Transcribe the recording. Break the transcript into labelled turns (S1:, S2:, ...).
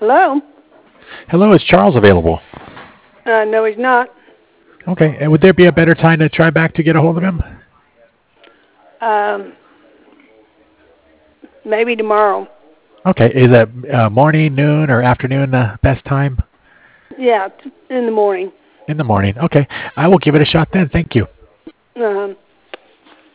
S1: Hello?
S2: Hello, is Charles available?
S1: No, he's not.
S2: Okay, and would there be a better time to try back to get a hold of him?
S1: Um, maybe tomorrow.
S2: Okay, is that morning, noon, or afternoon the best time?
S1: Yeah, in the morning.
S2: In the morning. Okay, I will give it a shot then. Thank you.
S1: Uh-huh.